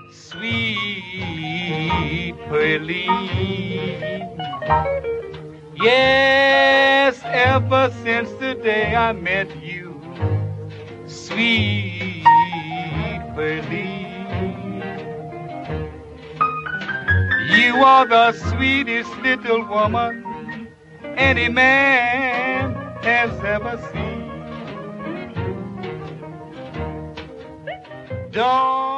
sweet Pearline. Yes, ever since the day I met you, sweet Pearline. You are the sweetest little woman any man has ever seen. Don't